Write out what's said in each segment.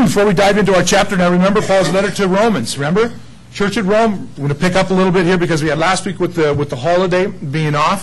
before we dive into our chapter, now remember Paul's letter to Romans. Remember? Church at Rome. We're going to pick up a little bit here because we had last week with the holiday being off.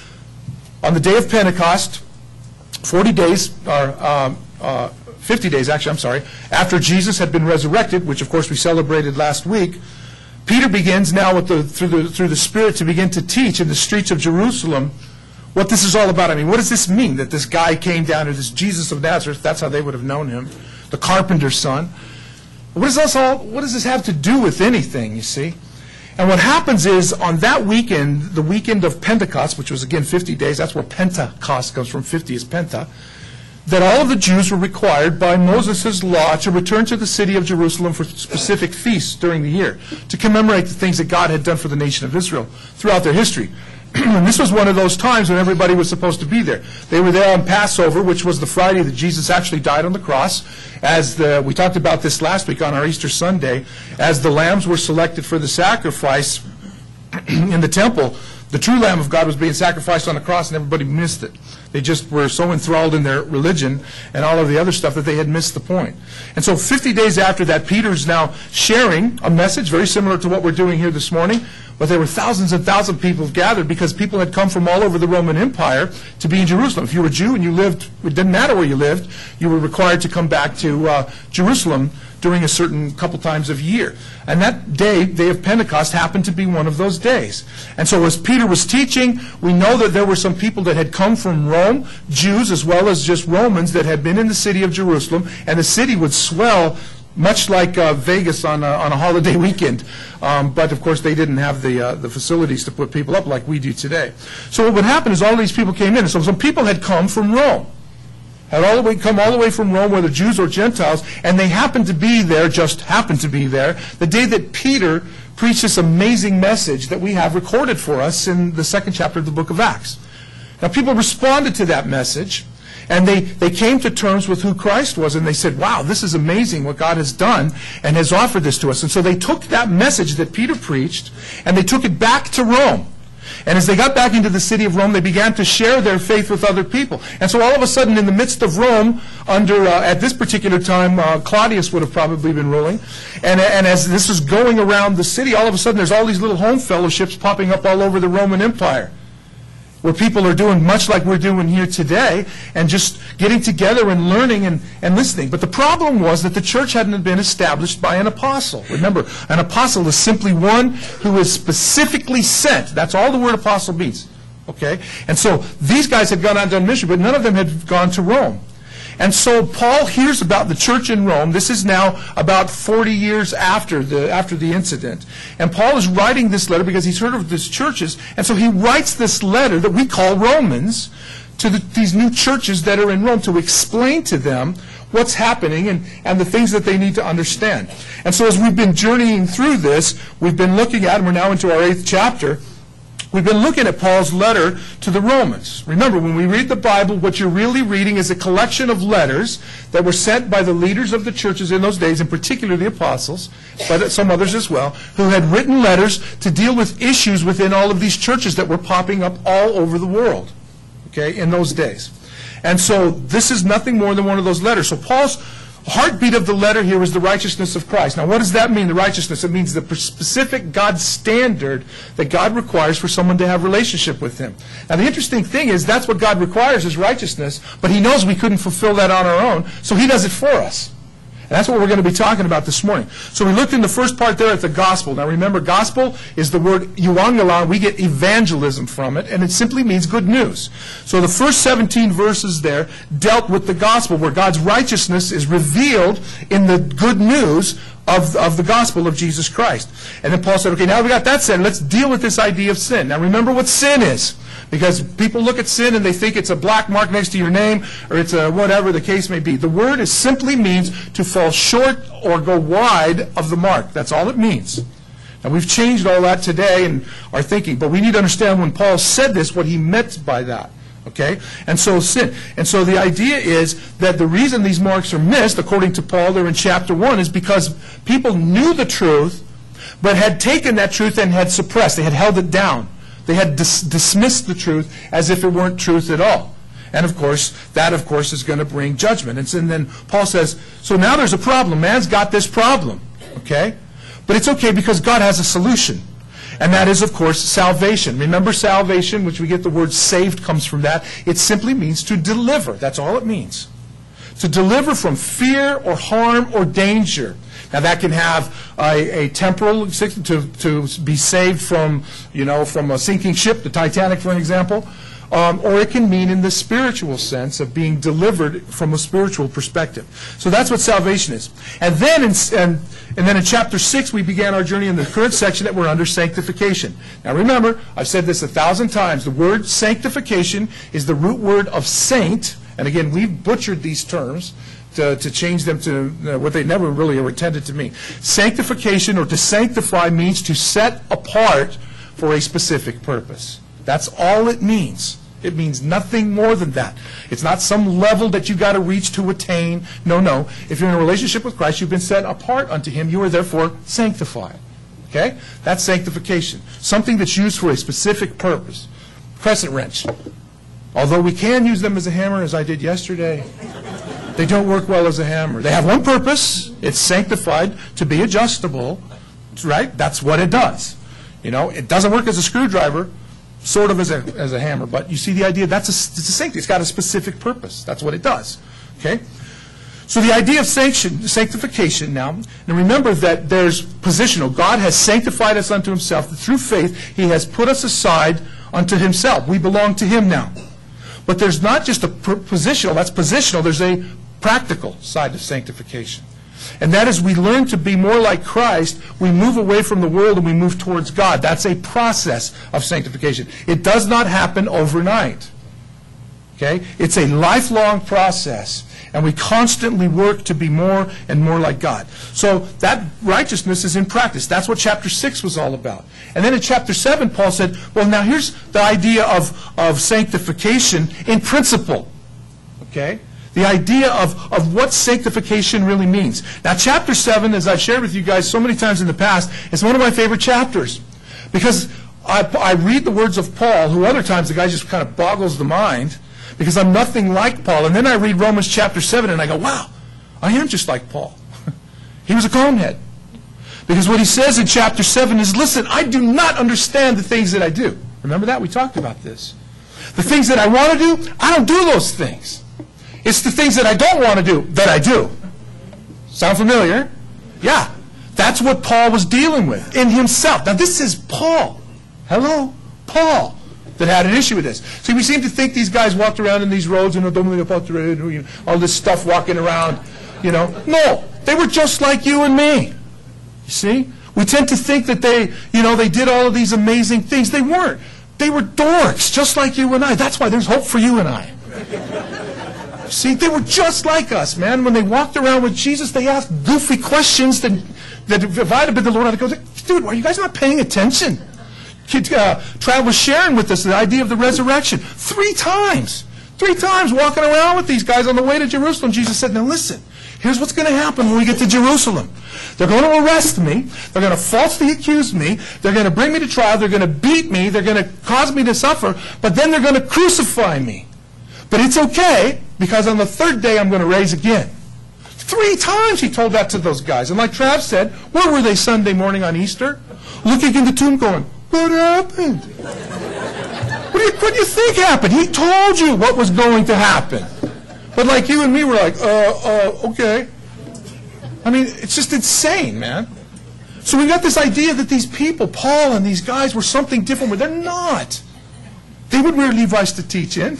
On the day of Pentecost, 40 days, or 50 days actually, I'm sorry, after Jesus had been resurrected, which of course we celebrated last week, Peter begins now through the Spirit to begin to teach in the streets of Jerusalem what this is all about. I mean, what does this mean that this guy came down, or this Jesus of Nazareth, that's how they would have known him, the carpenter's son. What does this have to do with anything, you see? And what happens is, on that weekend, the weekend of Pentecost, which was again 50 days, that's where Pentecost comes from, 50 is Penta, that all of the Jews were required by Moses' law to return to the city of Jerusalem for specific feasts during the year, to commemorate the things that God had done for the nation of Israel throughout their history. And this was one of those times when everybody was supposed to be there. They were there on Passover, which was the Friday that Jesus actually died on the cross. We talked about this last week on our Easter Sunday. As the lambs were selected for the sacrifice in the temple, the true Lamb of God was being sacrificed on the cross, and everybody missed it. They just were so enthralled in their religion and all of the other stuff that they had missed the point. And so 50 days after that, Peter's now sharing a message very similar to what we're doing here this morning. But there were thousands and thousands of people gathered because people had come from all over the Roman Empire to be in Jerusalem. If you were a Jew and you lived, it didn't matter where you lived, you were required to come back to Jerusalem during a certain couple times of year. And that day of Pentecost, happened to be one of those days. And so as Peter was teaching, we know that there were some people that had come from Rome, Jews as well as just Romans, that had been in the city of Jerusalem, and the city would swell much like Vegas on a holiday weekend. But, of course, they didn't have the facilities to put people up like we do today. So what would happen is all these people came in. So some people had come from Rome, come all the way from Rome, whether Jews or Gentiles, and they happened to be there, just happened to be there, the day that Peter preached this amazing message that we have recorded for us in the second chapter of the book of Acts. Now, people responded to that message, and they came to terms with who Christ was, and they said, wow, this is amazing what God has done and has offered this to us. And so they took that message that Peter preached, and they took it back to Rome. And as they got back into the city of Rome, they began to share their faith with other people. And so all of a sudden, in the midst of Rome, at this particular time, Claudius would have probably been ruling. And as this was going around the city, all of a sudden there's all these little home fellowships popping up all over the Roman Empire, where people are doing much like we're doing here today, and just getting together and learning and listening. But the problem was that the church hadn't been established by an apostle. Remember, an apostle is simply one who is specifically sent. That's all the word apostle means. Okay? And so these guys had gone on to ministry, but none of them had gone to Rome. And so Paul hears about the church in Rome. This is now about 40 years after the incident. And Paul is writing this letter because he's heard of these churches. And so he writes this letter that we call Romans to these new churches that are in Rome, to explain to them what's happening and the things that they need to understand. And so as we've been journeying through this, we've been looking at, and we're now into our 8th chapter, we've been looking at Paul's letter to the Romans. Remember, when we read the Bible, what you're really reading is a collection of letters that were sent by the leaders of the churches in those days, in particular the apostles, but some others as well, who had written letters to deal with issues within all of these churches that were popping up all over the world, okay, in those days. And so this is nothing more than one of those letters. So Paul's heartbeat of the letter here is the righteousness of Christ. Now, what does that mean, the righteousness? It means the specific God standard that God requires for someone to have a relationship with Him. Now, the interesting thing is that's what God requires is righteousness, but He knows we couldn't fulfill that on our own, so He does it for us. And that's what we're going to be talking about this morning. So we looked in the first part there at the gospel. Now remember, gospel is the word euangelon. We get evangelism from it, and it simply means good news. So the first 17 verses there dealt with the gospel, where God's righteousness is revealed in the good news of the gospel of Jesus Christ. And then Paul said, okay, now we got that said, let's deal with this idea of sin. Now remember what sin is. Because people look at sin and they think it's a black mark next to your name, or it's a whatever the case may be. The word is simply means to fall short or go wide of the mark. That's all it means. And we've changed all that today in our thinking. But we need to understand when Paul said this, what he meant by that. Okay? And so sin. And so the idea is that the reason these marks are missed, according to Paul there in chapter 1, is because people knew the truth, but had taken that truth and had suppressed. They had held it down. They had dismissed the truth as if it weren't truth at all. And of course, that of course is going to bring judgment. And then Paul says, so now there's a problem. Man's got this problem. Okay? But it's okay because God has a solution. And that is, of course, salvation. Remember salvation, which we get the word saved comes from that. It simply means to deliver. That's all it means. To deliver from fear or harm or danger. Now that can have a temporal, to be saved from, from a sinking ship, the Titanic for an example. Or it can mean in the spiritual sense of being delivered from a spiritual perspective. So that's what salvation is. And then in chapter 6, we began our journey in the current section that we're under, sanctification. Now remember, I've said this 1,000 times. The word sanctification is the root word of saint. And again, we've butchered these terms to change them to what they never really were intended to mean. Sanctification, or to sanctify, means to set apart for a specific purpose. That's all it means. It means nothing more than that. It's not some level that you got to reach to attain. No. If you're in a relationship with Christ, you've been set apart unto Him. You are therefore sanctified. Okay? That's sanctification. Something that's used for a specific purpose. Crescent wrench. Although we can use them as a hammer, as I did yesterday, they don't work well as a hammer. They have one purpose. It's sanctified to be adjustable. Right? That's what it does. It doesn't work as a screwdriver. Sort of as a hammer, but you see the idea. It's a sanctity. It's got a specific purpose. That's what it does. Okay. So the idea of sanctification now. And remember that there's positional. God has sanctified us unto Himself. Through faith, He has put us aside unto Himself. We belong to Him now. But there's not just a positional. That's positional. There's a practical side of sanctification. And that is, we learn to be more like Christ. We move away from the world and we move towards God. That's a process of sanctification. It does not happen overnight. Okay? It's a lifelong process. And we constantly work to be more and more like God. So that righteousness is in practice. That's what chapter 6 was all about. And then in chapter 7, Paul said, well, now here's the idea of sanctification in principle. Okay? The idea of what sanctification really means. Now, chapter 7, as I've shared with you guys so many times in the past, is one of my favorite chapters. Because I read the words of Paul, who other times the guy just kind of boggles the mind, because I'm nothing like Paul. And then I read Romans chapter 7, and I go, wow, I am just like Paul. He was a conehead. Because what he says in chapter 7 is, listen, I do not understand the things that I do. Remember that? We talked about this. The things that I want to do, I don't do those things. It's the things that I don't want to do that I do. Sound familiar? Yeah. That's what Paul was dealing with in himself. Now this is Paul. Hello? Paul. That had an issue with this. See, we seem to think these guys walked around in these roads and all this stuff walking around. No. They were just like you and me. You see? We tend to think that they did all of these amazing things. They weren't. They were dorks, just like you and I. That's why there's hope for you and I. See, they were just like us, man. When they walked around with Jesus, they asked goofy questions that if I'd have been the Lord, I'd go, dude, are you guys not paying attention? Trav was sharing with us the idea of the resurrection. 3 times. 3 times walking around with these guys on the way to Jerusalem. Jesus said, now listen, here's what's going to happen when we get to Jerusalem. They're going to arrest me. They're going to falsely accuse me. They're going to bring me to trial. They're going to beat me. They're going to cause me to suffer. But then they're going to crucify me. But it's okay, because on the 3rd day I'm going to rise again. 3 times he told that to those guys. And like Trav said, where were they Sunday morning on Easter? Looking in the tomb going, what happened? What do you think happened? He told you what was going to happen. But like you and me were like, okay. I mean, it's just insane, man. So we got this idea that these people, Paul and these guys, were something different, but they're not. They would wear Levi's to teach in.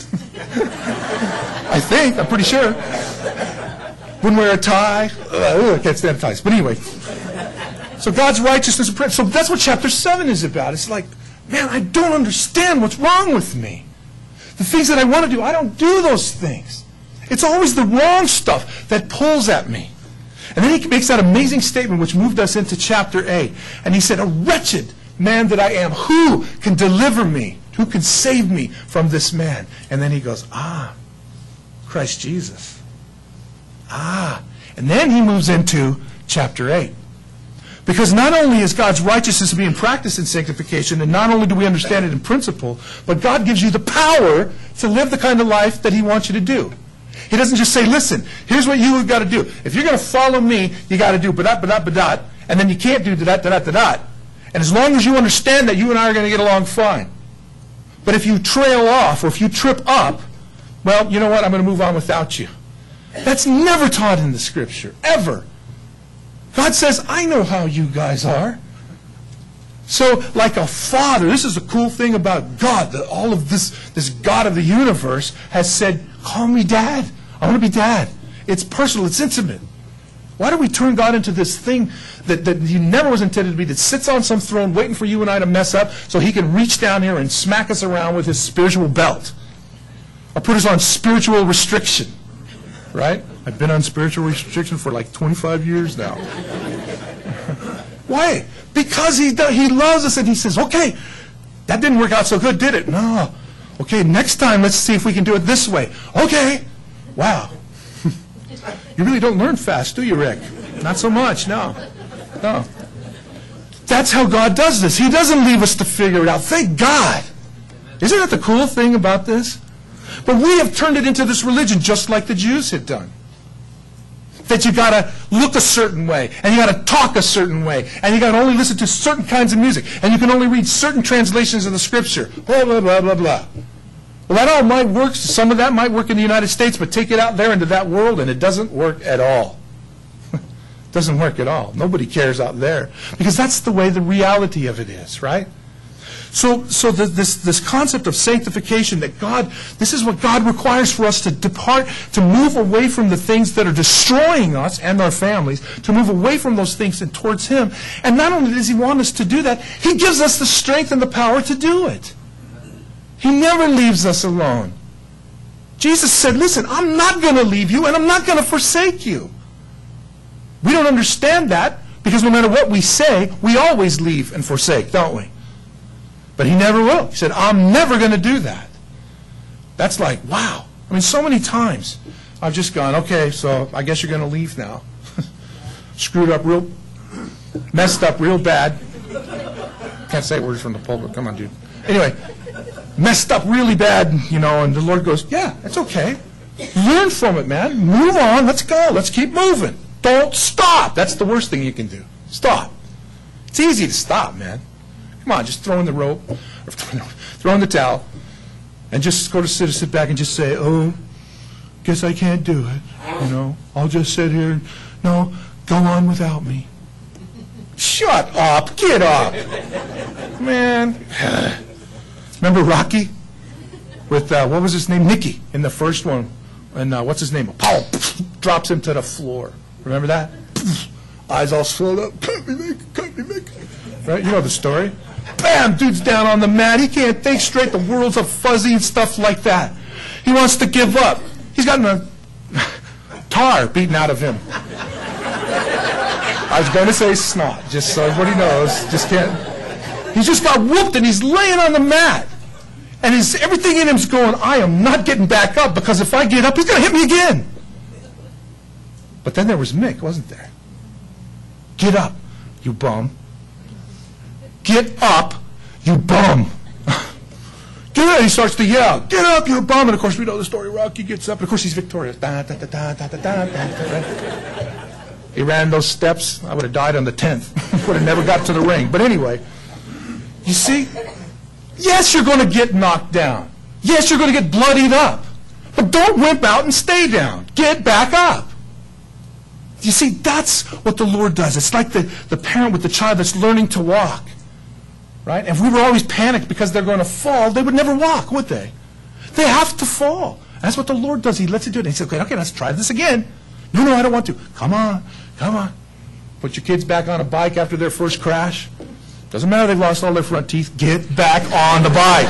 I think. I'm pretty sure. Wouldn't wear a tie. I can't stand ties. But anyway. So God's righteousness. So that's what chapter 7 is about. It's like, man, I don't understand what's wrong with me. The things that I want to do, I don't do those things. It's always the wrong stuff that pulls at me. And then he makes that amazing statement which moved us into chapter 8. And he said, a wretched man that I am, who can deliver me? Who can save me from this man? And then he goes, Christ Jesus. And then he moves into chapter 8. Because not only is God's righteousness being practiced in sanctification, and not only do we understand it in principle, but God gives you the power to live the kind of life that he wants you to do. He doesn't just say, listen, here's what you've got to do. If you're going to follow me, you got to do ba-dot, ba-dot, ba-dot, and then you can't do da-dot, da-dot, da-dot. And as long as you understand that, you and I are going to get along fine. But if you trail off or if you trip up, well, you know what? I'm going to move on without you. That's never taught in the Scripture, ever. God says, I know how you guys are. So, like a father, this is the cool thing about God, that all of this God of the universe has said, call me Dad. I want to be Dad. It's personal. It's intimate. Why do we turn God into this thing that he never was intended to be, that sits on some throne waiting for you and I to mess up so he can reach down here and smack us around with his spiritual belt? Or put us on spiritual restriction, right? I've been on spiritual restriction for like 25 years now. Why? Because he loves us and he says, okay, that didn't work out so good, did it? No. Okay, next time let's see if we can do it this way. Okay. Wow. You really don't learn fast, do you, Rick? Not so much, no. No. That's how God does this. He doesn't leave us to figure it out. Thank God. Isn't that the cool thing about this? But we have turned it into this religion just like the Jews had done. That you got to look a certain way, and you got to talk a certain way, and you got to only listen to certain kinds of music, and you can only read certain translations of the Scripture. Blah, blah, blah, blah, blah. Well, that all might work. Some of that might work in the United States, but take it out there into that world, and it doesn't work at all. It doesn't work at all. Nobody cares out there. Because that's the way the reality of it is, right? So this concept of sanctification, that God, this is what God requires for us to depart, to move away from the things that are destroying us and our families, to move away from those things and towards Him. And not only does He want us to do that, He gives us the strength and the power to do it. He never leaves us alone. Jesus said, listen, I'm not going to leave you and I'm not going to forsake you. We don't understand that because no matter what we say, we always leave and forsake, don't we? But He never will. He said, I'm never going to do that. That's like, wow. I mean, so many times I've just gone, okay, so I guess you're going to leave now. Screwed up real, messed up real bad. Can't say words from the pulpit. Come on, dude. Anyway, messed up really bad, you know, and the Lord goes, yeah, it's okay. Learn from it, man. Move on. Let's go. Let's keep moving. Don't stop. That's the worst thing you can do. Stop. It's easy to stop, man. Come on, just throw in the rope, or throw in the towel, and just go to sit back and just say, oh, guess I can't do it. You know, I'll just sit here. No, go on without me. Shut up. Get up. Man. Remember Rocky? With, what was his name? Nicky in the first one. And what's his name? Apollo drops him to the floor. Remember that? Eyes all swelled up. Cut me, make. Right? You know the story. Bam! Dude's down on the mat. He can't think straight. The world's a fuzzy and stuff like that. He wants to give up. He's gotten a tar beaten out of him. I was going to say snot, just so everybody knows. Just can't. He's just got whooped and he's laying on the mat. And everything in him's going, I am not getting back up because if I get up, he's going to hit me again. But then there was Mick, wasn't there? Get up, you bum. Get up, you bum. Get up. He starts to yell, get up, you bum. And of course, we know the story. Rocky gets up. And of course, he's victorious. He ran those steps. I would have died on the 10th. Would have never got to the ring. But anyway, you see, yes, you're going to get knocked down. Yes, you're going to get bloodied up. But don't wimp out and stay down. Get back up. You see, that's what the Lord does. It's like the parent with the child that's learning to walk. Right? If we were always panicked because they're going to fall, they would never walk, would they? They have to fall. That's what the Lord does. He lets you do it. And he says, okay, let's try this again. No, I don't want to. Come on. Put your kids back on a bike after their first crash. Doesn't matter they've lost all their front teeth. Get back on the bike.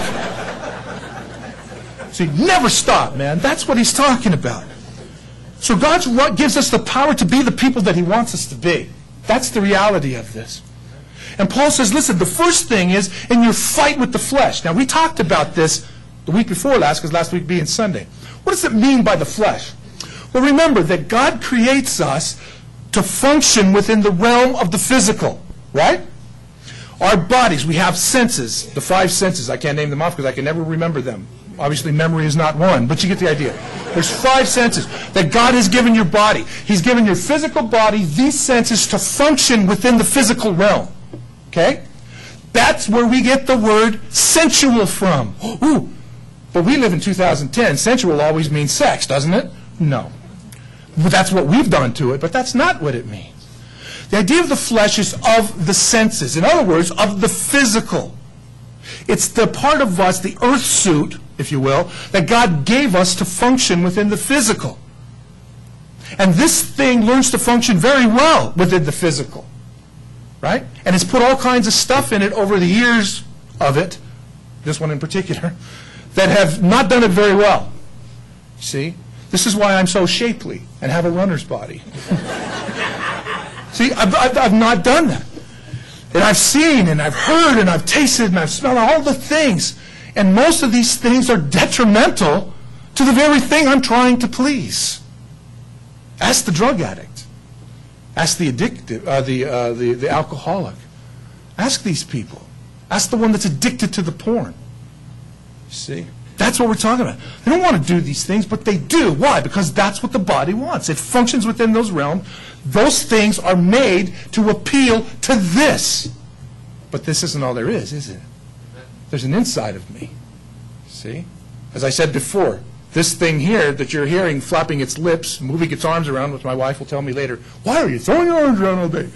See, never stop, man. That's what he's talking about. So God gives us the power to be the people that He wants us to be. That's the reality of this. And Paul says, listen, the first thing is in your fight with the flesh. Now, we talked about this the week before last, because last week being Sunday. What does it mean by the flesh? Well, remember that God creates us to function within the realm of the physical. right? Our bodies, we have senses, the 5 senses. I can't name them off because I can never remember them. Obviously, memory is not one, but you get the idea. There's 5 senses that God has given your body. He's given your physical body these senses to function within the physical realm. Okay? That's where we get the word sensual from. Ooh, but we live in 2010. Sensual always means sex, doesn't it? No. But that's what we've done to it, but that's not what it means. The idea of the flesh is of the senses. In other words, of the physical. It's the part of us, the earth suit, if you will, that God gave us to function within the physical. And this thing learns to function very well within the physical. Right? And it's put all kinds of stuff in it over the years of it, this one in particular, that have not done it very well. See? This is why I'm so shapely and have a runner's body. See, I've not done that. And I've seen and I've heard and I've tasted and I've smelled all the things. And most of these things are detrimental to the very thing I'm trying to please. Ask the drug addict. Ask the addicted, the alcoholic. Ask these people. Ask the one that's addicted to the porn. See? That's what we're talking about. They don't want to do these things, but they do. Why? Because that's what the body wants. It functions within those realms. Those things are made to appeal to this. But this isn't all there is it? There's an inside of me. See? As I said before, this thing here that you're hearing flapping its lips, moving its arms around, which my wife will tell me later, why are you throwing your arms around all day?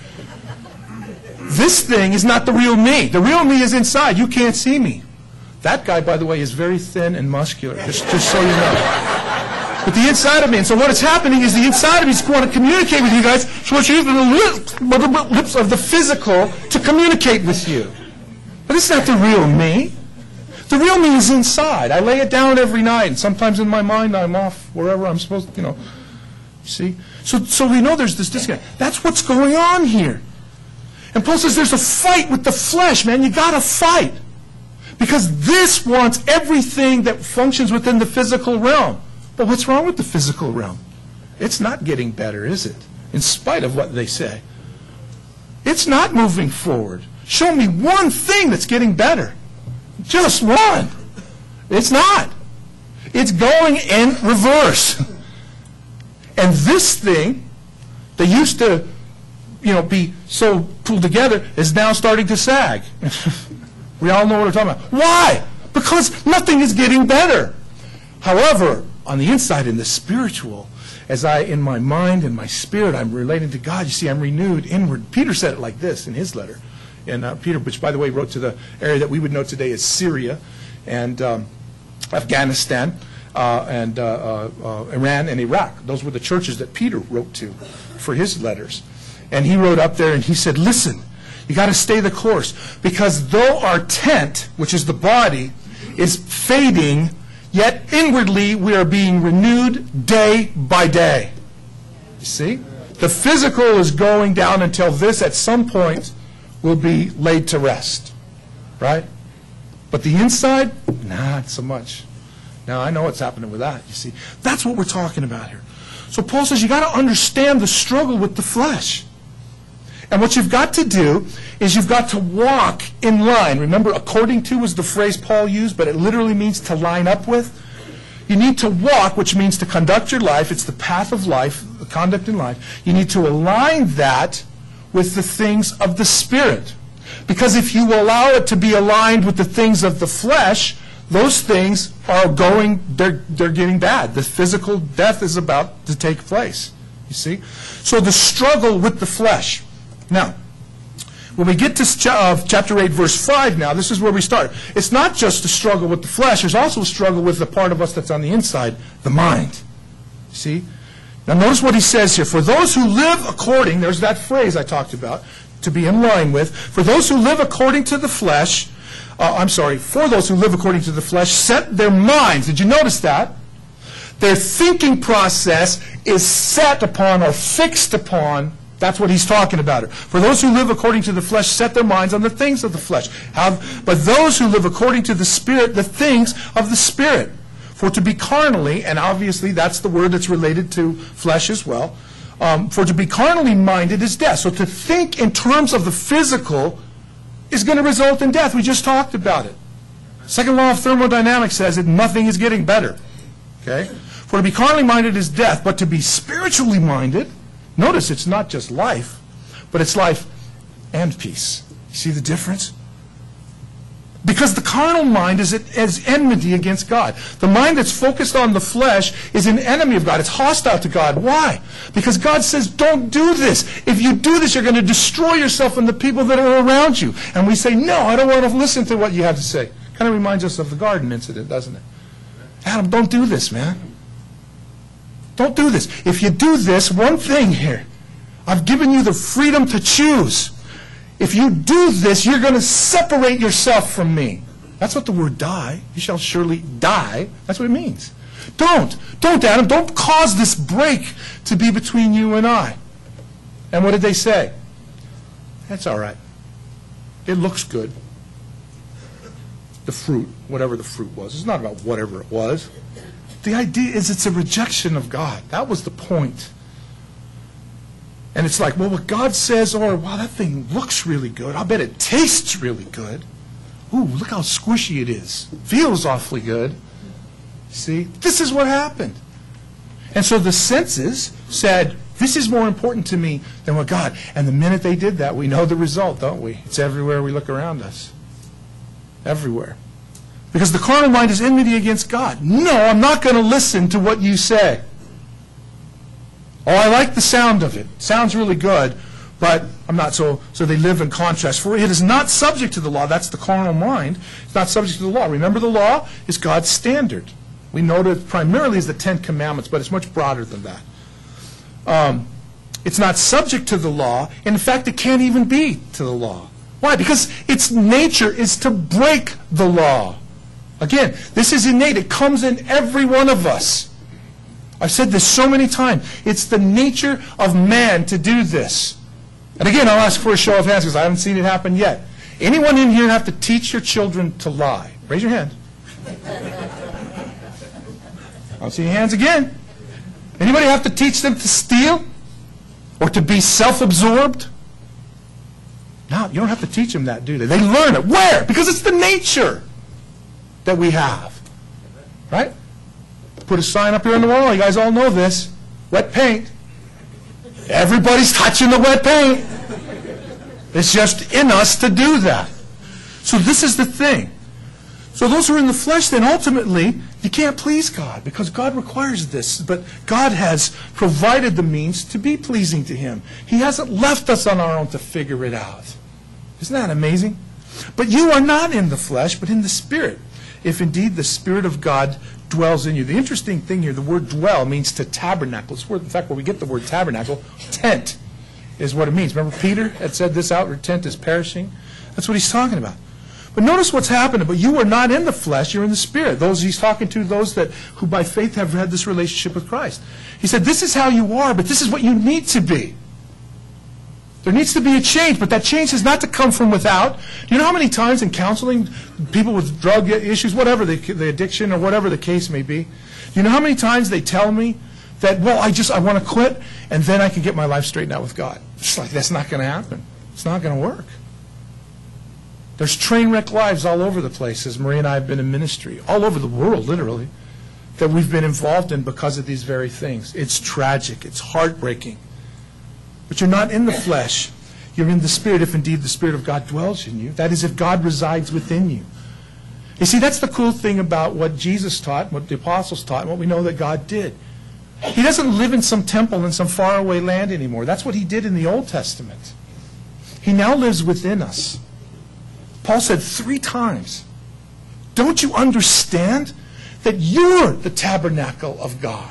This thing is not the real me. The real me is inside. You can't see me. That guy, by the way, is very thin and muscular, just so you know. But the inside of me, and so what is happening is the inside of me is going to communicate with you guys, so it's using the lips of the physical to communicate with you. But it's not the real me. The real me is inside. I lay it down every night, and sometimes in my mind I'm off wherever I'm supposed to, you know. See? So we know there's this disconnect. That's what's going on here. And Paul says there's a fight with the flesh, man. You got to fight. Because this wants everything that functions within the physical realm. But what's wrong with the physical realm? It's not getting better, is it? In spite of what they say. It's not moving forward. Show me one thing that's getting better. Just one. It's not. It's going in reverse. And this thing, that used to, be so pulled together, is now starting to sag. We all know what we're talking about. Why? Because nothing is getting better. However, on the inside, in the spiritual, as in my mind and my spirit, I'm relating to God. You see, I'm renewed inward. Peter said it like this in his letter. And Peter, which, by the way, wrote to the area that we would know today as Syria and Afghanistan and Iran and Iraq. Those were the churches that Peter wrote to for his letters. And he wrote up there and he said, listen, you got to stay the course. Because though our tent, which is the body, is fading, yet inwardly we are being renewed day by day. You see? The physical is going down until this at some point will be laid to rest. Right? But the inside, not so much. Now, I know what's happening with that, you see. That's what we're talking about here. So Paul says you got to understand the struggle with the flesh. And what you've got to do is you've got to walk in line. Remember, according to was the phrase Paul used, but it literally means to line up with. You need to walk, which means to conduct your life. It's the path of life, the conduct in life. You need to align that with the things of the Spirit. Because if you allow it to be aligned with the things of the flesh, those things are they're getting bad. The physical death is about to take place. You see? So the struggle with the flesh. Now, when we get to chapter 8, verse 5 now, this is where we start. It's not just a struggle with the flesh. There's also a struggle with the part of us that's on the inside, the mind. See? Now notice what he says here. For those who live according, there's that phrase I talked about, to be in line with. For those who live according to the flesh, for those who live according to the flesh, set their minds. Did you notice that? Their thinking process is set upon or fixed upon. That's what he's talking about. For those who live according to the flesh set their minds on the things of the flesh. But those who live according to the Spirit, the things of the Spirit. For to be carnally, and obviously that's the word that's related to flesh as well, For to be carnally minded is death. So to think in terms of the physical is going to result in death. We just talked about it. Second law of thermodynamics says that nothing is getting better. Okay? For to be carnally minded is death, but to be spiritually minded, notice it's not just life, but it's life and peace. See the difference? Because the carnal mind is enmity against God. The mind that's focused on the flesh is an enemy of God. It's hostile to God. Why? Because God says, don't do this. If you do this, you're going to destroy yourself and the people that are around you. And we say, no, I don't want to listen to what you have to say. Kind of reminds us of the garden incident, doesn't it? Adam, don't do this, man. Don't do this. If you do this, one thing here, I've given you the freedom to choose. If you do this, you're going to separate yourself from me. That's what the word die. You shall surely die. That's what it means. Don't, Adam. Don't cause this break to be between you and I. And what did they say? That's all right. It looks good. The fruit, whatever the fruit was. It's not about whatever it was. The idea is it's a rejection of God. That was the point. And it's like, well, what God says, or, wow, that thing looks really good. I bet it tastes really good. Ooh, look how squishy it is. Feels awfully good. See, this is what happened. And so the senses said, this is more important to me than what God. And the minute they did that, we know the result, don't we? It's everywhere we look around us. Everywhere. Because the carnal mind is enmity against God. No, I'm not going to listen to what you say. Oh, I like the sound of it. Sounds really good, but I'm not so they live in contrast. For it is not subject to the law. That's the carnal mind. It's not subject to the law. Remember, the law is God's standard. We know it primarily as the Ten Commandments, but it's much broader than that. It's not subject to the law. In fact, it can't even be to the law. Why? Because its nature is to break the law. Again, this is innate. It comes in every one of us. I've said this so many times. It's the nature of man to do this. And again, I'll ask for a show of hands because I haven't seen it happen yet. Anyone in here have to teach your children to lie? Raise your hand. I'll see your hands again. Anybody have to teach them to steal? Or to be self-absorbed? No, you don't have to teach them that, do they? They learn it. Where? Because it's the nature that we have. Right? Put a sign up here on the wall. You guys all know this. Wet paint. Everybody's touching the wet paint. It's just in us to do that. So this is the thing. So those who are in the flesh, then ultimately, you can't please God because God requires this. But God has provided the means to be pleasing to Him. He hasn't left us on our own to figure it out. Isn't that amazing? But you are not in the flesh, but in the Spirit, if indeed the Spirit of God dwells in you. The interesting thing here, the word dwell means to tabernacle. It's where, in fact, where we get the word tabernacle, tent is what it means. Remember Peter had said this outward tent is perishing? That's what he's talking about. But notice what's happening. But you are not in the flesh, you're in the Spirit. Those he's talking to, those that who by faith have had this relationship with Christ. He said, this is how you are, but this is what you need to be. There needs to be a change, but that change is not to come from without. Do you know how many times in counseling, people with drug issues, whatever the addiction or whatever the case may be, do you know how many times they tell me that, well, I want to quit, and then I can get my life straightened out with God? It's like, that's not going to happen. It's not going to work. There's train wreck lives all over the place, as Marie and I have been in ministry, all over the world, literally, that we've been involved in because of these very things. It's tragic. It's heartbreaking. But you're not in the flesh. You're in the Spirit, if indeed the Spirit of God dwells in you. That is, if God resides within you. You see, that's the cool thing about what Jesus taught, what the apostles taught, and what we know that God did. He doesn't live in some temple in some faraway land anymore. That's what He did in the Old Testament. He now lives within us. Paul said 3 times, don't you understand that you're the tabernacle of God?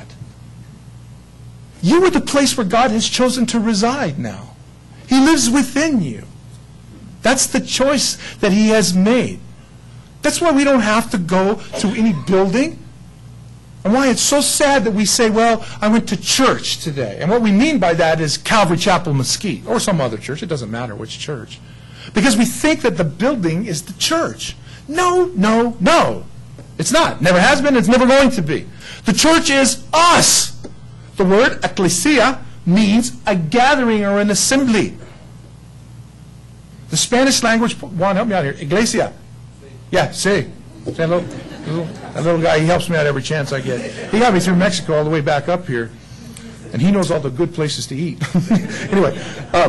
You are the place where God has chosen to reside now. He lives within you. That's the choice that He has made. That's why we don't have to go to any building. And why it's so sad that we say, well, I went to church today. And what we mean by that is Calvary Chapel Mesquite or some other church. It doesn't matter which church. Because we think that the building is the church. No, no, no. It's not. Never has been. It's never going to be. The church is us. The word ecclesia means a gathering or an assembly. The Spanish language, Juan, help me out here. Iglesia. Yeah, sí. That little guy, he helps me out every chance I get. He got me through Mexico all the way back up here. And he knows all the good places to eat. Anyway,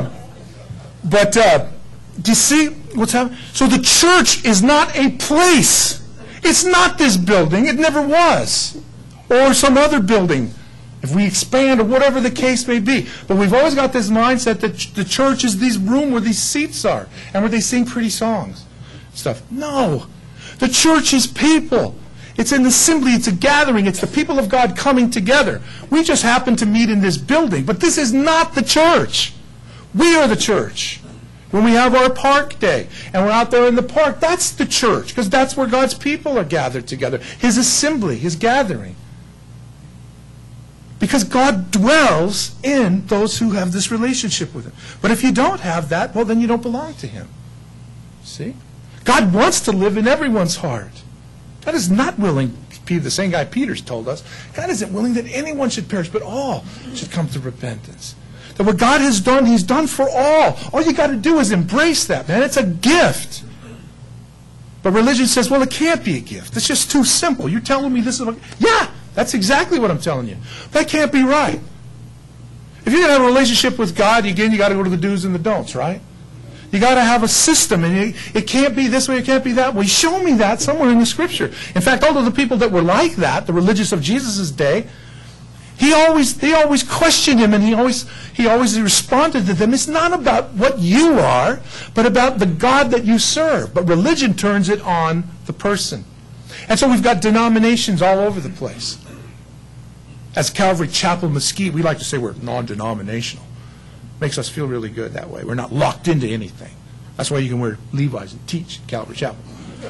do you see what's happening? So the church is not a place. It's not this building. It never was. Or some other building, if we expand or whatever the case may be. But we've always got this mindset that the church is this room where these seats are and where they sing pretty songs. Stuff. No. The church is people. It's an assembly. It's a gathering. It's the people of God coming together. We just happen to meet in this building. But this is not the church. We are the church. When we have our park day and we're out there in the park, that's the church, because that's where God's people are gathered together. His assembly, His gathering. Because God dwells in those who have this relationship with Him. But if you don't have that, well, then you don't belong to Him. See? God wants to live in everyone's heart. God is not willing, the same guy Peter's told us, God isn't willing that anyone should perish, but all should come to repentance. That what God has done, He's done for all. All you got to do is embrace that, man. It's a gift. But religion says, well, it can't be a gift. It's just too simple. You're telling me this is... Yeah, that's exactly what I'm telling you. That can't be right. If you're going to have a relationship with God, again, you got to go to the do's and the don'ts, right? You got to have a system, and it can't be this way, it can't be that way. Show me that somewhere in the Scripture. In fact, all of the people that were like that, the religious of Jesus' day, they always questioned Him, and he always responded to them. It's not about what you are, but about the God that you serve. But religion turns it on the person. And so we've got denominations all over the place. As Calvary Chapel Mesquite, we like to say we're non-denominational. Makes us feel really good that way. We're not locked into anything. That's why you can wear Levi's and teach at Calvary Chapel.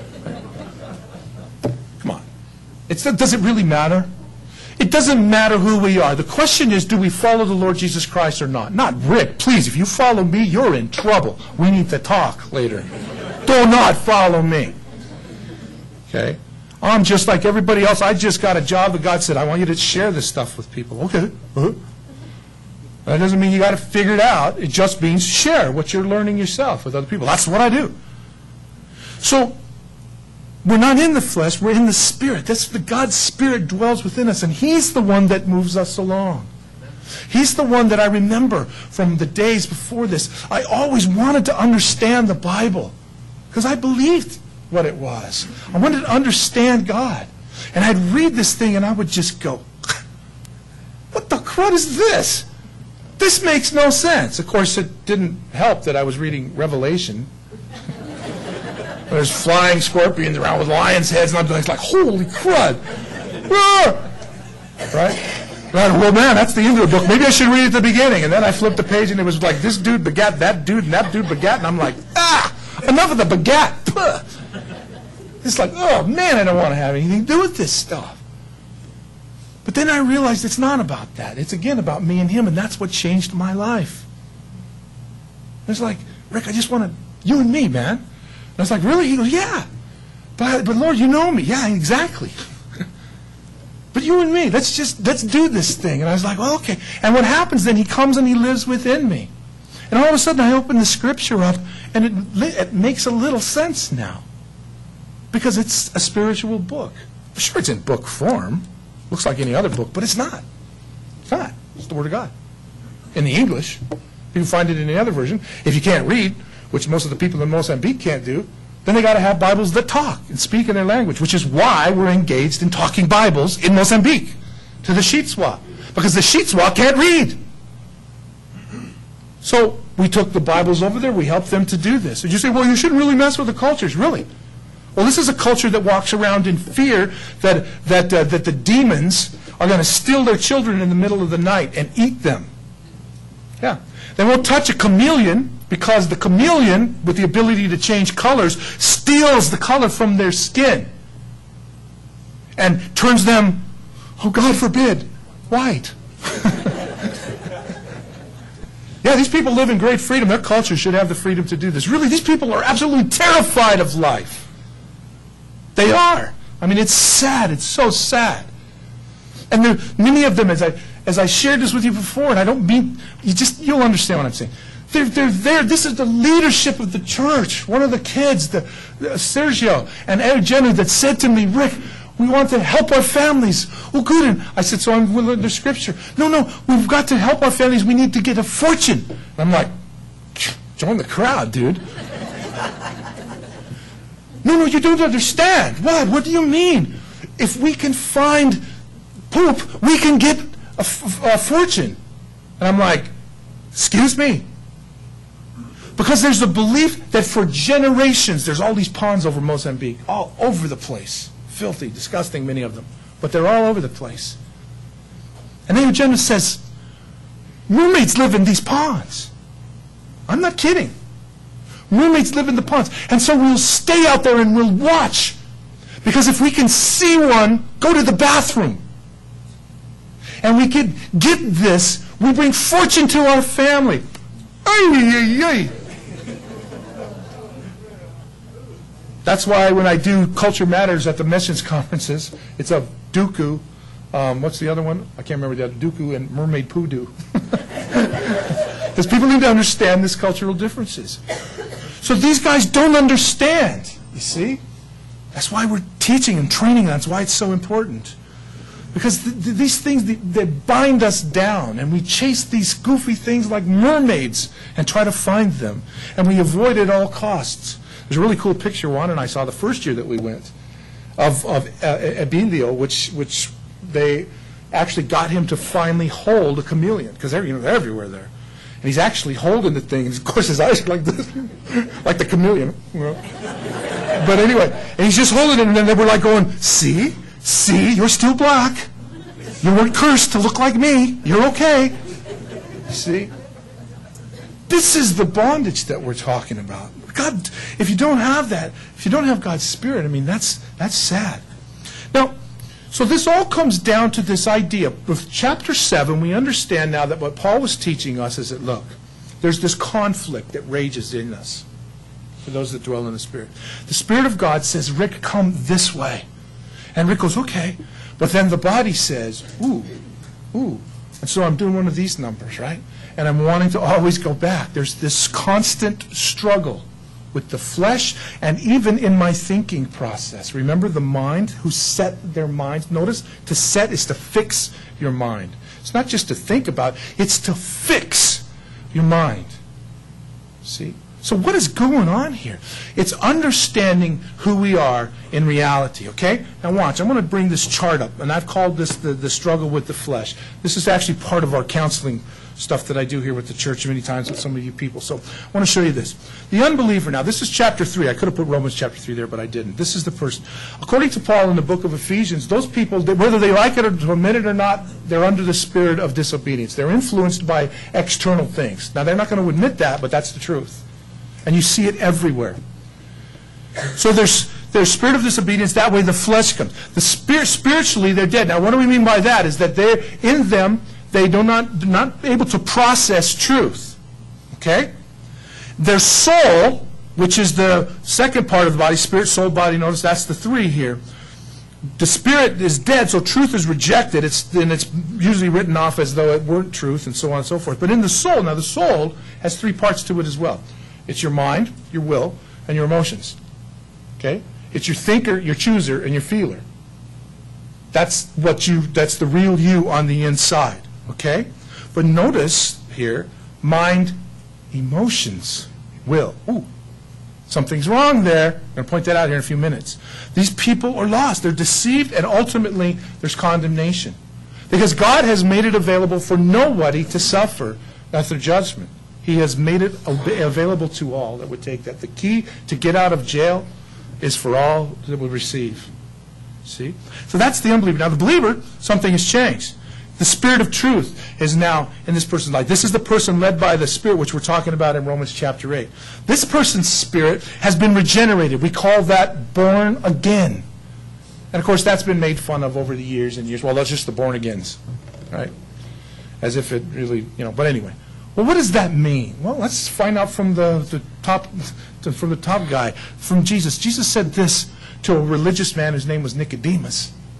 Come on. Does it really matter? It doesn't matter who we are. The question is, do we follow the Lord Jesus Christ or not? Not Rick, please, if you follow me, you're in trouble. We need to talk later. Do not follow me. Okay? I'm just like everybody else. I just got a job that God said, I want you to share this stuff with people. Okay. That doesn't mean you got to figure it out. It just means share what you're learning yourself with other people. That's what I do. So, we're not in the flesh, we're in the Spirit. God's Spirit dwells within us, and He's the one that moves us along. He's the one that I remember from the days before this. I always wanted to understand the Bible because I believed what it was. I wanted to understand God. And I'd read this thing and I would just go, what the crud is this? This makes no sense. Of course, it didn't help that I was reading Revelation. There's flying scorpions around with lions' heads, and I'm like, holy crud. Right? Well, man, that's the end of the book. Maybe I should read it at the beginning. And then I flipped the page, and it was like, this dude begat that dude, and that dude begat. And I'm like, enough of the begat. It's like, oh, man, I don't want to have anything to do with this stuff. But then I realized it's not about that. It's, again, about me and Him, and that's what changed my life. It's like, Rick, I just want to, you and me, man. And I was like, really? He goes, yeah. But Lord, you know me. Yeah, exactly. But you and me, let's do this thing. And I was like, well, okay. And what happens then, He comes and He lives within me. And all of a sudden I open the Scripture up, and it makes a little sense now. Because it's a spiritual book. Sure, it's in book form. Looks like any other book, but it's not. It's not. It's the Word of God. In the English. You can find it in any other version. If you can't read, which most of the people in Mozambique can't do, then they got to have Bibles that talk and speak in their language, which is why we're engaged in talking Bibles in Mozambique to the Shitswa, because the Shitswa can't read. So we took the Bibles over there, we helped them to do this. And you say, well, you shouldn't really mess with the cultures. Really? Well, this is a culture that walks around in fear that the demons are going to steal their children in the middle of the night and eat them. Yeah. They won't touch a chameleon, because the chameleon, with the ability to change colors, steals the color from their skin and turns them, oh, God forbid, white. Yeah, these people live in great freedom. Their culture should have the freedom to do this. Really, these people are absolutely terrified of life. They are. I mean, it's sad. It's so sad. And many of them, as as I shared this with you before, and I don't mean, you'll understand what I'm saying. They're there. This is the leadership of the church. One of the kids, Sergio and Jenny, that said to me, Rick, we want to help our families. Oh, good. And I said, so I'm with the scripture. No, we've got to help our families. We need to get a fortune. And I'm like, join the crowd, dude. No, you don't understand. What do you mean? If we can find poop, we can get a fortune. And I'm like, excuse me? Because there's a belief that for generations, there's all these ponds over Mozambique, all over the place. Filthy, disgusting, many of them. But they're all over the place. And then Jenna says, mermaids live in these ponds. I'm not kidding. Mermaids live in the ponds. And so we'll stay out there and we'll watch. Because if we can see one, go to the bathroom. And we can get this, we bring fortune to our family. Ay. That's why when I do Culture Matters at the missions conferences, it's a Duku. What's the other one? I can't remember the other. Duku and Mermaid Poodoo. Because people need to understand these cultural differences. So these guys don't understand, you see? That's why we're teaching and training. That's why it's so important. Because these things, they bind us down, and we chase these goofy things like mermaids and try to find them. And we avoid at all costs. There's a really cool picture Juan and I saw the first year that we went of Abilio, which they actually got him to finally hold a chameleon, because they're everywhere there. And he's actually holding the thing, and of course his eyes are like this, like the chameleon. But anyway, and he's just holding it, and then they were like going, see, you're still black. You weren't cursed to look like me. You're okay. See? This is the bondage that we're talking about. God, if you don't have that, if you don't have God's Spirit, I mean, that's sad. Now, so this all comes down to this idea. With chapter 7, we understand now that what Paul was teaching us is that, look, there's this conflict that rages in us for those that dwell in the Spirit. The Spirit of God says, Rick, come this way. And Rick goes, okay. But then the body says, ooh. And so I'm doing one of these numbers, right? And I'm wanting to always go back. There's this constant struggle with the flesh and even in my thinking process. Remember the mind, who set their minds. Notice, to set is to fix your mind. It's not just to think about, it's to fix your mind. See? So what is going on here? It's understanding who we are in reality, okay? Now watch, I'm going to bring this chart up, and I've called this the struggle with the flesh. This is actually part of our counseling stuff that I do here with the church many times with some of you people. So I want to show you this. The unbeliever, now this is chapter 3. I could have put Romans chapter 3 there, but I didn't. This is the person. According to Paul in the book of Ephesians, those people, whether they like it or admit it or not, they're under the spirit of disobedience. They're influenced by external things. Now they're not going to admit that, but that's the truth. And you see it everywhere. So there's spirit of disobedience. That way the flesh comes. The spiritually, they're dead. Now what do we mean by that? Is that they're in them, they're not able to process truth. Okay? Their soul, which is the second part of the body, spirit, soul, body, notice that's the 3 here. The spirit is dead, so truth is rejected. It's usually written off as though it weren't truth, and so on and so forth. But in the soul, now the soul has 3 parts to it as well. It's your mind, your will, and your emotions. Okay? It's your thinker, your chooser, and your feeler. That's the real you on the inside. Okay? But notice here, mind, emotions, will. Ooh, something's wrong there. I'm going to point that out here in a few minutes. These people are lost. They're deceived, and ultimately there's condemnation. Because God has made it available for nobody to suffer. That's their judgment. He has made it available to all that would take that. The key to get out of jail is for all that will receive. See? So that's the unbeliever. Now the believer, something has changed. The spirit of truth is now in this person's life. This is the person led by the Spirit, which we're talking about in Romans chapter 8. This person's spirit has been regenerated. We call that born again. And of course that's been made fun of over the years and years. Well, that's just the born agains, right? As if it really, but anyway. Well, what does that mean? Well, let's find out from the top guy, from Jesus. Jesus said this to a religious man whose name was Nicodemus.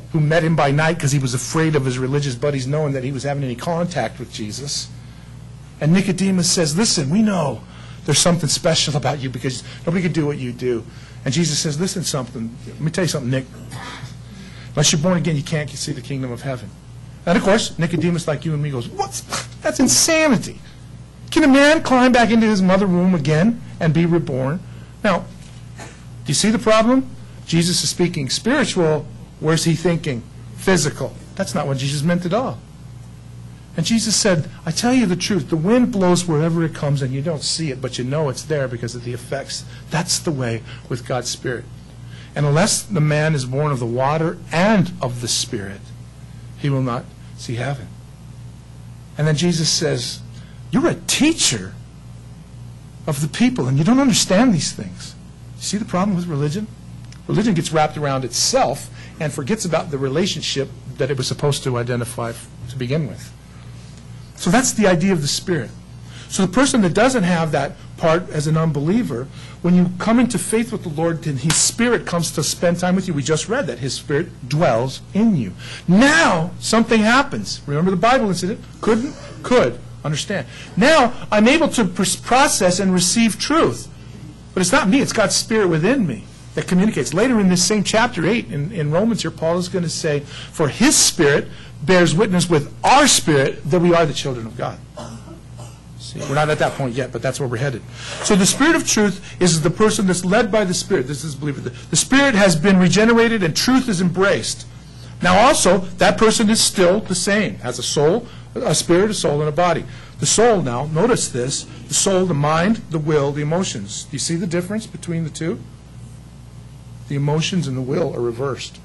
who met him by night because he was afraid of his religious buddies knowing that he was having any contact with Jesus. And Nicodemus says, listen, we know there's something special about you because nobody can do what you do. And Jesus says, listen something. Let me tell you something, Nick. Unless you're born again, you can't see the kingdom of heaven. And of course, Nicodemus, like you and me, goes, what? That's insanity. Can a man climb back into his mother womb again and be reborn? Now, do you see the problem? Jesus is speaking spiritual. Where's he thinking? Physical. That's not what Jesus meant at all. And Jesus said, I tell you the truth, the wind blows wherever it comes and you don't see it, but you know it's there because of the effects. That's the way with God's Spirit. And unless the man is born of the water and of the Spirit, he will not see heaven. And then Jesus says, you're a teacher of the people and you don't understand these things. You see the problem with religion? Religion gets wrapped around itself and forgets about the relationship that it was supposed to identify to begin with. So that's the idea of the Spirit. So the person that doesn't have that part as an unbeliever, when you come into faith with the Lord, then His Spirit comes to spend time with you. We just read that. His Spirit dwells in you. Now, something happens. Remember the Bible incident? Could. Understand. Now, I'm able to process and receive truth. But it's not me. It's God's Spirit within me that communicates. Later in this same chapter 8 in Romans here, Paul is going to say, for His Spirit bears witness with our spirit that we are the children of God. See, we're not at that point yet, but that's where we're headed. So the Spirit of truth is the person that's led by the Spirit. This is believer. The Spirit has been regenerated and truth is embraced. Now also, that person is still the same. Has a soul, a spirit, a soul, and a body. The soul now, notice this, the soul, the mind, the will, the emotions. Do you see the difference between the two? The emotions and the will are reversed.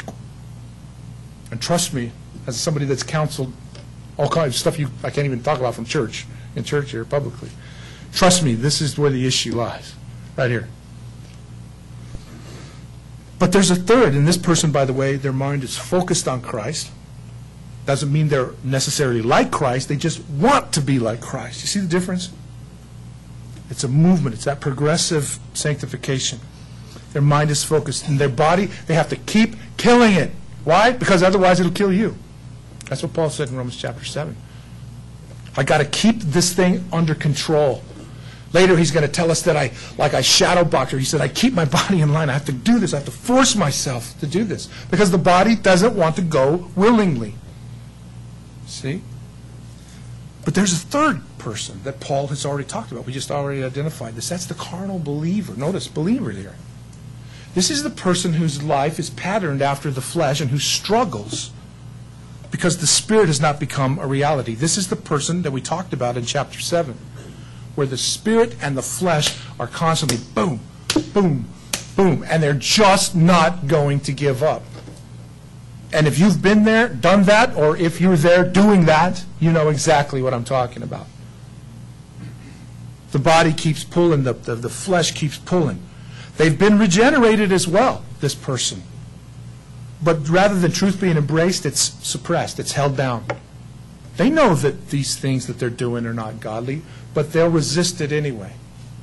And trust me, as somebody that's counseled all kinds of stuff I can't even talk about from church, in church here publicly. Trust me, this is where the issue lies, right here. But there's a third, and this person, by the way, their mind is focused on Christ. Doesn't mean they're necessarily like Christ, they just want to be like Christ. You see the difference? It's a movement, it's that progressive sanctification. Their mind is focused, and their body, they have to keep killing it. Why? Because otherwise it'll kill you. That's what Paul said in Romans chapter 7. I got to keep this thing under control. Later he's going to tell us that I shadow box her. He said, I keep my body in line. I have to do this. I have to force myself to do this. Because the body doesn't want to go willingly. See? But there's a third person that Paul has already talked about. We just already identified this. That's the carnal believer. Notice, believer there. This is the person whose life is patterned after the flesh and who struggles because the Spirit has not become a reality. This is the person that we talked about in chapter 7, where the Spirit and the flesh are constantly boom, boom, boom, and they're just not going to give up. And if you've been there, done that, or if you're there doing that, you know exactly what I'm talking about. The body keeps pulling, the flesh keeps pulling. They've been regenerated as well, this person. But rather than truth being embraced, it's suppressed, it's held down. They know that these things that they're doing are not godly, but they'll resist it anyway.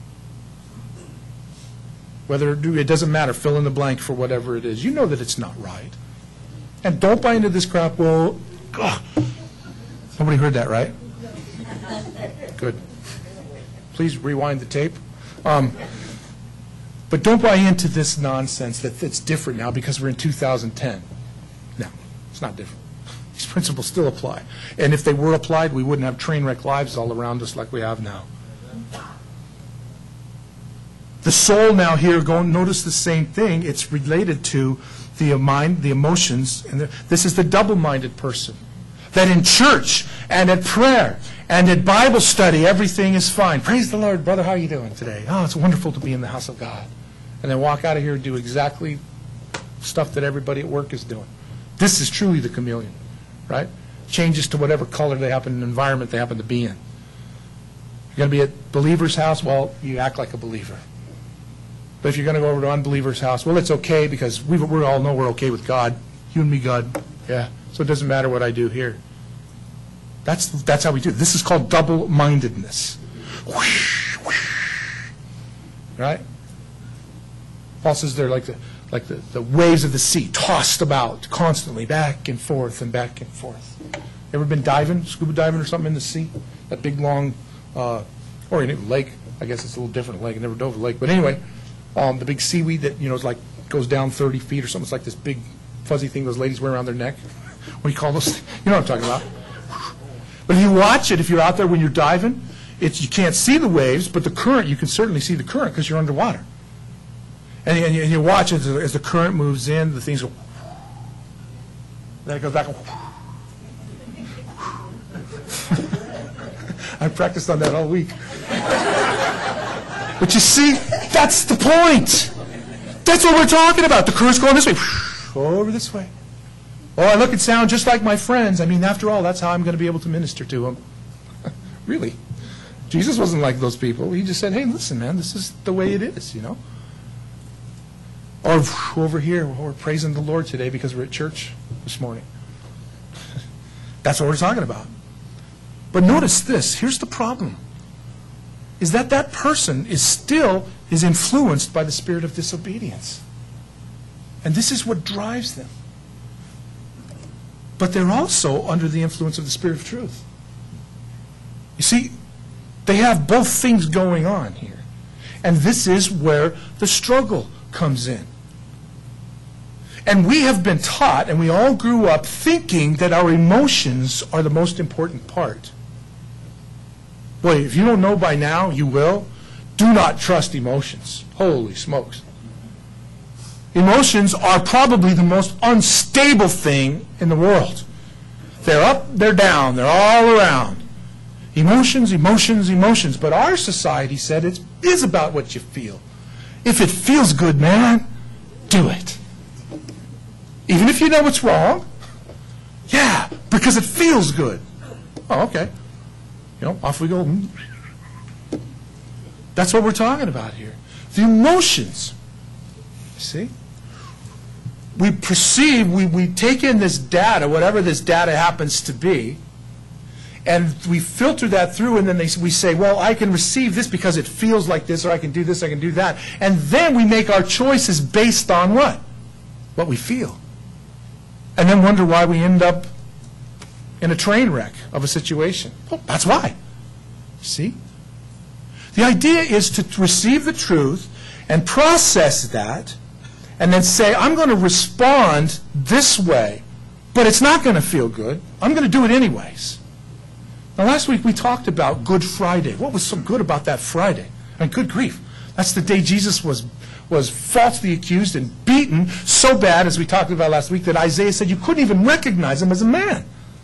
Whether it doesn't matter, fill in the blank for whatever it is. You know that it's not right. And don't buy into this crap, well, ugh. Nobody heard that, right? Good. Please rewind the tape. But don't buy into this nonsense that it's different now because we're in 2010. No, it's not different. These principles still apply. And if they were applied, we wouldn't have train wreck lives all around us like we have now. The soul now here, notice the same thing. It's related to the mind, the emotions. And this is the double-minded person. That in church and at prayer and at Bible study, everything is fine. Praise the Lord, brother, how are you doing today? Oh, it's wonderful to be in the house of God. And then walk out of here and do exactly stuff that everybody at work is doing. This is truly the chameleon, right? Changes to whatever color they happen, in the environment they happen to be in. You're going to be at believer's house, well, you act like a believer. But if you're going to go over to unbeliever's house, well, it's okay because we all know we're okay with God. You and me, God. Yeah. So it doesn't matter what I do here. That's how we do it. This is called double-mindedness. Whoosh, whoosh. Right? Paul says they're like like the waves of the sea tossed about constantly, back and forth and back and forth. Ever been diving, scuba diving or something in the sea? That big, long, or in a lake. I guess it's a little different lake. I never dove a lake. But anyway, the big seaweed that, is like, goes down 30 feet or something. It's like this big fuzzy thing those ladies wear around their neck. What do you call those? You know what I'm talking about. But if you watch it, if you're out there when you're diving, you can't see the waves, but the current, you can certainly see the current because you're underwater. And you watch it as the current moves in, the things go, then it goes back. I practiced on that all week. But you see, that's the point. That's what we're talking about. The current's going this way, over this way. Oh, I look and sound just like my friends. I mean, after all, that's how I'm going to be able to minister to them. Really? Jesus wasn't like those people. He just said, hey, listen, man, this is the way it is, Or over here, we're praising the Lord today because we're at church this morning. That's what we're talking about. But notice this. Here's the problem. Is that person is influenced by the spirit of disobedience. And this is what drives them. But they're also under the influence of the spirit of truth. You see, they have both things going on here. And this is where the struggle comes in. And we have been taught, and we all grew up thinking that our emotions are the most important part. Boy, if you don't know by now, you will. Do not trust emotions. Holy smokes. Emotions are probably the most unstable thing in the world. They're up, they're down, they're all around. Emotions, emotions, emotions. But our society said it is about what you feel. If it feels good, man, do it. Even if you know it's wrong. Yeah, because it feels good. Oh, okay. Off we go. That's what we're talking about here. The emotions. See? We perceive, we take in this data, whatever this data happens to be, and we filter that through, and then we say, well, I can receive this because it feels like this, or I can do this, I can do that. And then we make our choices based on what? What we feel. And then wonder why we end up in a train wreck of a situation. Well, that's why. See? The idea is to receive the truth and process that and then say, I'm going to respond this way, but it's not going to feel good. I'm going to do it anyways. Now, last week we talked about Good Friday. What was so good about that Friday? I mean, good grief. That's the day Jesus was falsely accused and beaten so bad, as we talked about last week, that Isaiah said you couldn't even recognize him as a man.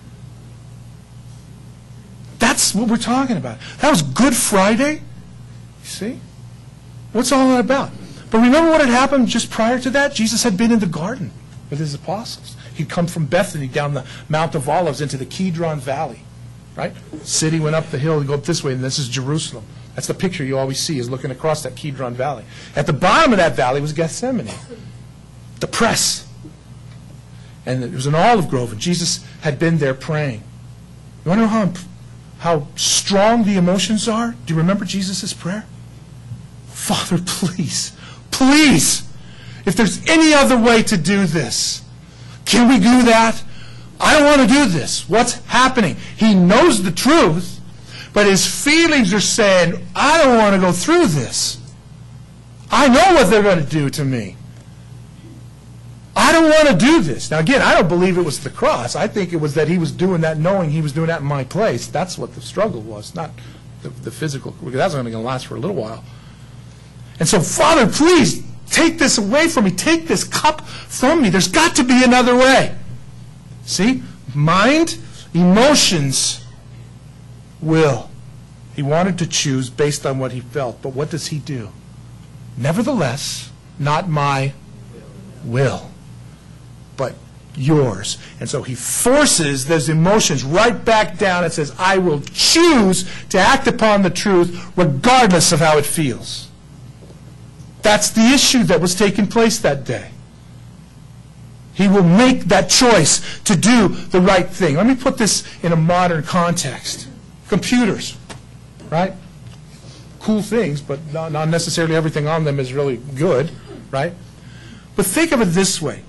That's what we're talking about. That was Good Friday. You see? What's all that about? But remember what had happened just prior to that? Jesus had been in the garden with his apostles. He'd come from Bethany down the Mount of Olives into the Kidron Valley. Right? City went up the hill, you go up this way, and this is Jerusalem. That's the picture you always see, is looking across that Kidron Valley. At the bottom of that valley was Gethsemane, the press. And there was an olive grove, and Jesus had been there praying. You want to know how strong the emotions are? Do you remember Jesus' prayer? Father, please, please, if there's any other way to do this, can we do that? I don't want to do this. What's happening? He knows the truth, but his feelings are saying, I don't want to go through this. I know what they're going to do to me. I don't want to do this. Now, again, I don't believe it was the cross. I think it was that he was doing that knowing he was doing that in my place. That's what the struggle was, not the physical, because that's only going to last for a little while. And so, Father, please, take this away from me. Take this cup from me. There's got to be another way. See? Mind, emotions, will. He wanted to choose based on what he felt. But what does he do? Nevertheless, not my will, but yours. And so he forces those emotions right back down and says, I will choose to act upon the truth regardless of how it feels. That's the issue that was taking place that day. He will make that choice to do the right thing. Let me put this in a modern context. Computers, right? Cool things, but not necessarily everything on them is really good, right? But think of it this way.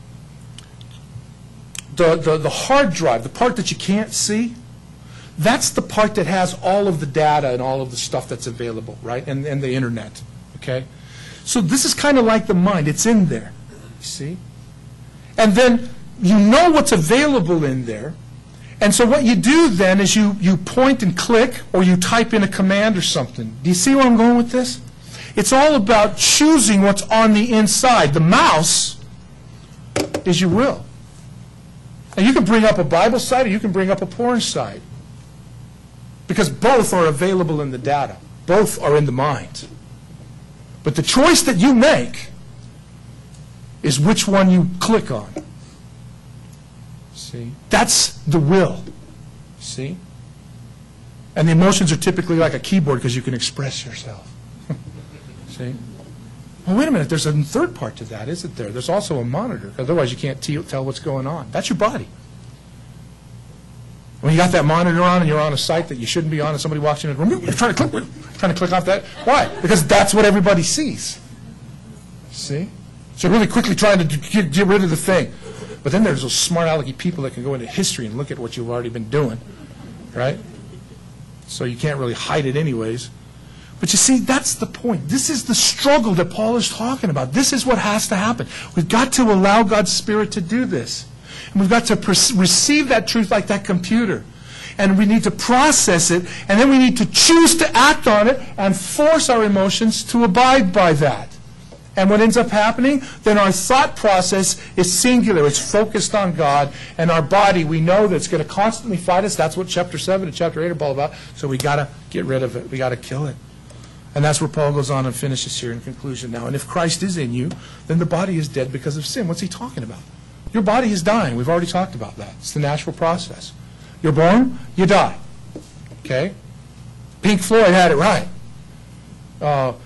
The hard drive, the part that you can't see, that's the part that has all of the data and all of the stuff that's available, right? And the internet, okay? So this is kind of like the mind. It's in there, you see? And then you know what's available in there. And so what you do then is you point and click, or you type in a command or something. Do you see where I'm going with this? It's all about choosing what's on the inside. The mouse is your will. And you can bring up a Bible site or you can bring up a porn site. Because both are available in the data. Both are in the mind. But the choice that you make is which one you click on. See? That's the will. See? And the emotions are typically like a keyboard because you can express yourself. See? Well, wait a minute. There's a third part to that, isn't there? There's also a monitor. Otherwise, you can't tell what's going on. That's your body. When you got that monitor on and you're on a site that you shouldn't be on and somebody walks in the room, you're trying to click off that. Why? Because that's what everybody sees. See? So really quickly trying to get rid of the thing. But then there's those smart alecky people that can go into history and look at what you've already been doing. Right? So you can't really hide it anyways. But you see, that's the point. This is the struggle that Paul is talking about. This is what has to happen. We've got to allow God's Spirit to do this. And we've got to receive that truth like that computer. And we need to process it, and then we need to choose to act on it and force our emotions to abide by that. And what ends up happening, then our thought process is singular. It's focused on God. And our body, we know that it's going to constantly fight us. That's what chapter 7 and chapter 8 are all about. So we got to get rid of it. We got to kill it. And that's where Paul goes on and finishes here in conclusion now. And if Christ is in you, then the body is dead because of sin. What's he talking about? Your body is dying. We've already talked about that. It's the natural process. You're born, you die. Okay? Pink Floyd had it right. Gosh,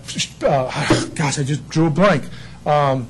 I just drew a blank. One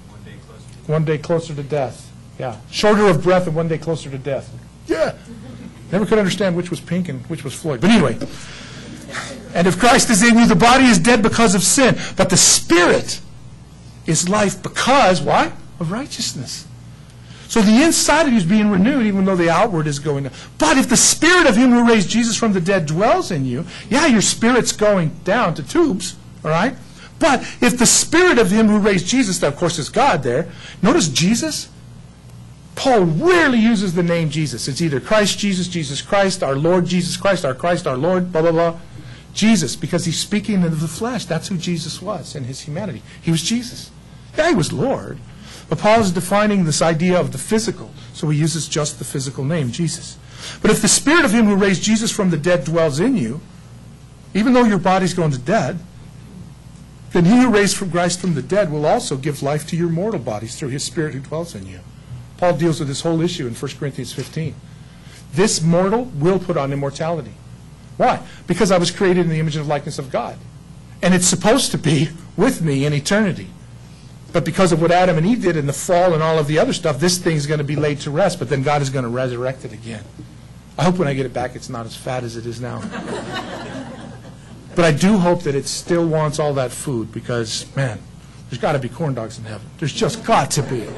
day closer to death. Yeah. Shorter of breath and one day closer to death. Yeah. Never could understand which was Pink and which was Floyd. But anyway. And if Christ is in you, the body is dead because of sin. But the Spirit is life because, why? Of righteousness. So the inside of you is being renewed even though the outward is going down. But if the Spirit of Him who raised Jesus from the dead dwells in you, yeah, your spirit's going down to tubes, all right? But if the Spirit of Him who raised Jesus, that of course is God there, notice Jesus, Paul rarely uses the name Jesus. It's either Christ Jesus, Jesus Christ, our Lord Jesus Christ, our Lord, blah, blah, blah. Jesus, because he's speaking of the flesh. That's who Jesus was in his humanity. He was Jesus. Yeah, he was Lord. But Paul is defining this idea of the physical, so he uses just the physical name, Jesus. But if the Spirit of Him who raised Jesus from the dead dwells in you, even though your body's going to dead, then He who raised from Christ from the dead will also give life to your mortal bodies through His Spirit who dwells in you. Paul deals with this whole issue in 1 Corinthians 15. This mortal will put on immortality. Why? Because I was created in the image and likeness of God. And it's supposed to be with me in eternity. But because of what Adam and Eve did in the fall and all of the other stuff, this thing's going to be laid to rest, but then God is going to resurrect it again. I hope when I get it back it's not as fat as it is now. But I do hope that it still wants all that food because, man, there's got to be corn dogs in heaven. There's just got to be.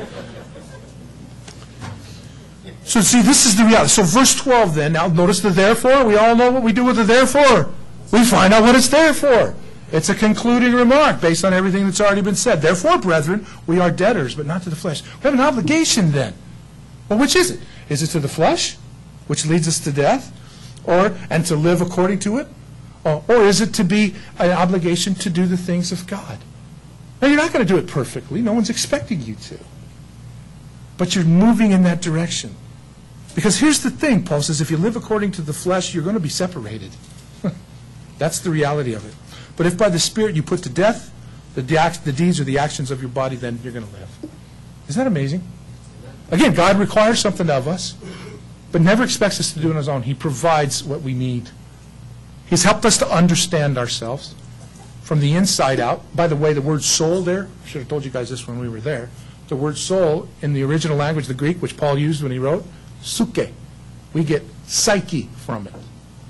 So see, this is the reality. So verse 12 then, now notice the therefore. We all know what we do with the therefore. We find out what it's there for. It's a concluding remark based on everything that's already been said. Therefore, brethren, we are debtors, but not to the flesh. We have an obligation then. Well, which is it? Is it to the flesh, which leads us to death, and to live according to it? Or is it to be an obligation to do the things of God? Now, you're not going to do it perfectly. No one's expecting you to. But you're moving in that direction. Because here's the thing, Paul says, if you live according to the flesh, you're going to be separated. That's the reality of it. But if by the Spirit you put to death the deeds or the actions of your body, then you're going to live. Isn't that amazing? Again, God requires something of us, but never expects us to do it on His own. He provides what we need. He's helped us to understand ourselves from the inside out. By the way, the word soul there, I should have told you guys this when we were there. The word soul in the original language, the Greek, which Paul used when he wrote, suke. We get psyche from it.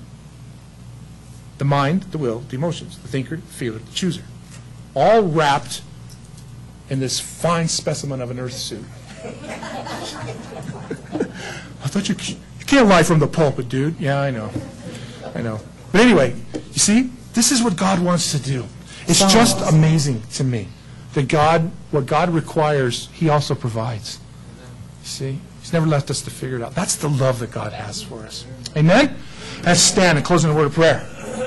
The mind, the will, the emotions, the thinker, the feeler, the chooser. All wrapped in this fine specimen of an earth suit. I thought you can't lie from the pulpit, dude. Yeah, I know. But anyway, you see, this is what God wants to do. It's just amazing to me that what God requires, He also provides. You see, He's never left us to figure it out. That's the love that God has for us. Amen? Let's stand and close in a word of prayer.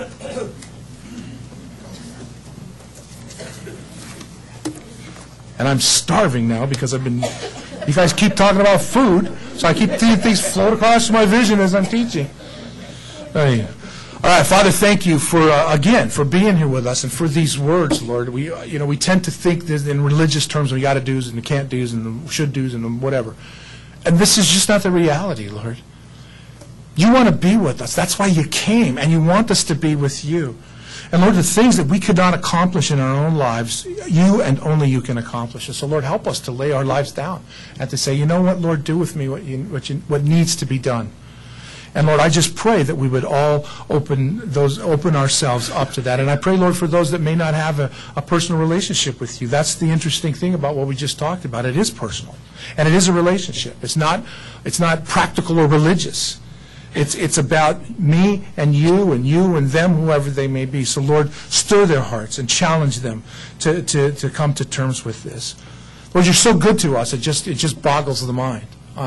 And I'm starving now because you guys keep talking about food, so I keep seeing things float across my vision as I'm teaching. All right, Father, thank you for again for being here with us and for these words, Lord. We tend to think this in religious terms. We got to do's and the can't do's and the should do's and the whatever, and this is just not the reality, Lord. You want to be with us. That's why you came, and you want us to be with you. And Lord, the things that we could not accomplish in our own lives, you and only you can accomplish. And so, Lord, help us to lay our lives down and to say, you know what, Lord, do with me what needs to be done. And Lord, I just pray that we would all open ourselves up to that. And I pray, Lord, for those that may not have a personal relationship with you. That's the interesting thing about what we just talked about. It is personal, and it is a relationship. It's not practical or religious. It's about me and you and them, whoever they may be. So, Lord, stir their hearts and challenge them to come to terms with this. Lord, you're so good to us. It just boggles the mind.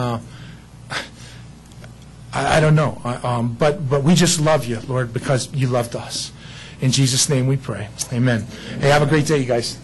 I don't know, but we just love you, Lord, because you loved us. In Jesus' name we pray. Amen. Hey, have a great day, you guys.